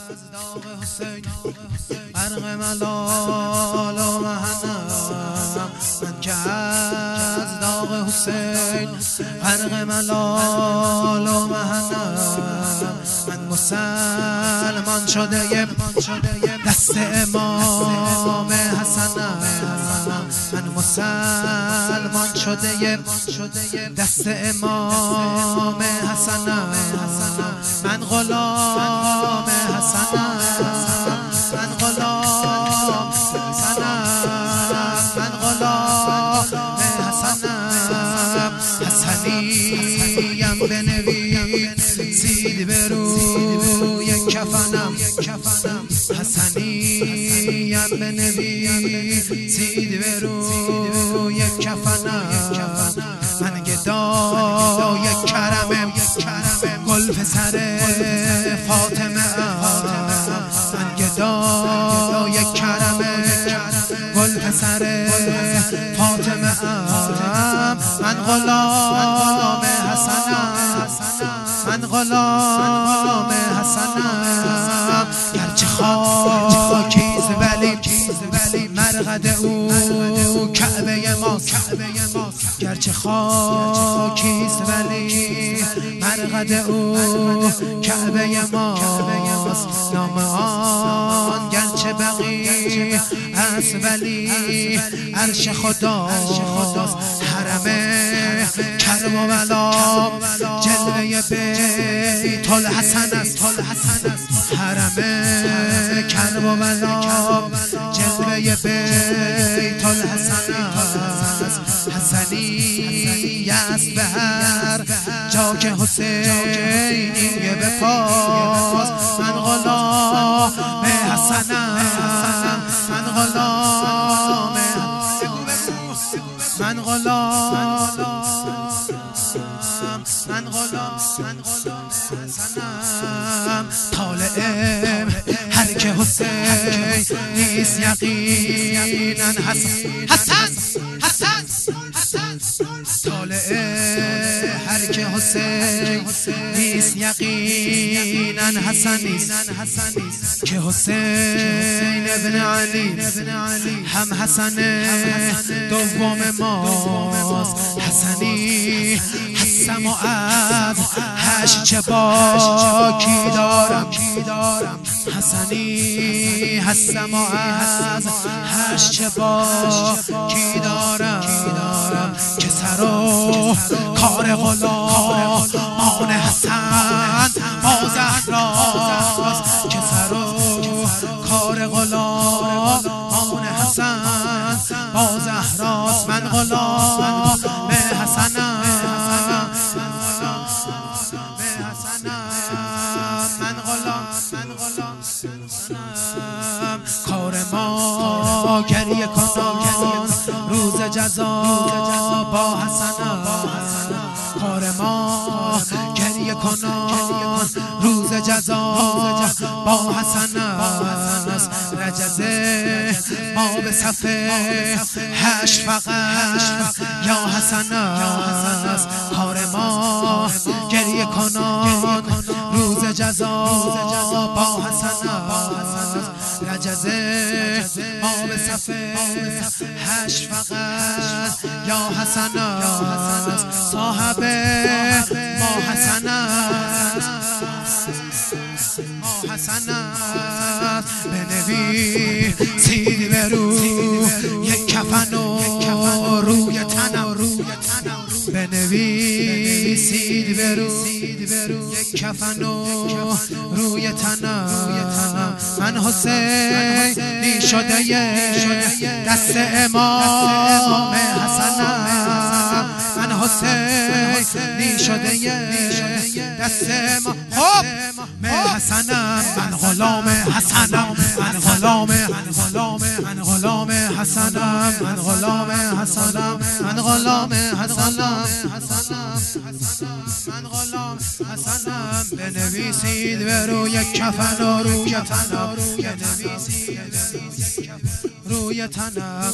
داغ حسین غرق ملال و محنم، من که از داغ حسین غرق ملال و محنم، من مسلمان شده دست امام حسنم، من مسلمان شده دست امام حسنم، من غلام حسنم، من غلام حسنم، من غلام حسنم، حسنیم بنویسید به روی کفنم، حسنیم بنویسید به روی کفنم، من گدای کرمم گل پسر فاطمه، من گدای کرمم گل پسر فاطمه، من غلام حسنم، من غلام حسنم، گرچه خاکیز ولی مرقد او کعبه ماست، گرچه خاکیست ولی مرقد او کعبه ماست، نام آن گرچه بقی است ولی عرش خداست، حرم کربلا جلوه بیت الحسن است، حرم کربلا جلوه بیت الحسن است، حسنی است به هر جا که حسینی بپاس، من غلام حسنم، من غلام، من غلام، من غلام حسنم، طالعم هر که حسین نیست یقینا حسن، طالع هر که حسین نیست یقینا حسن نیست، که حسین ابن علی هم حسن دوم ماست، حسنی هستم و از هشت باکی دارم، حسنی هستم و از هشت باکی دارم، که سر و کار غلامان حسن با زهراست، که سر و کار غلامان حسن با زهراست، من غلام حسنم، من غلام کار ما گریه کنان روز جزا با حسنم، کار ما گریه کنان روز جزا با حسنم، رجزه ما به صف هشت فقط یا حسنم، کار ما گریه کنان روز جزا با حسنم، رجزه ما به صف هشت فقط یا حسنم، صاحب ما حسنم، ما حسنم، بنویسید به روی کفن و روی تنم، بنویسید به روی کفن و روی تنم، من حسینی شده دست امام حسنم، من حسینی شده دست امام حسنم، من غلام حسنم، من غلام حسنم، من غلام حسنم، من غلام حسنم، من غلام حسنم، بنویسید به روی کفن و روی تنم، بنویسید روی تنم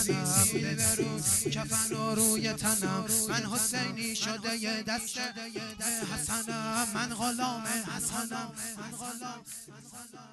کفن و روی تنم من حسینی شده یه دست حسنم من غلام حسنم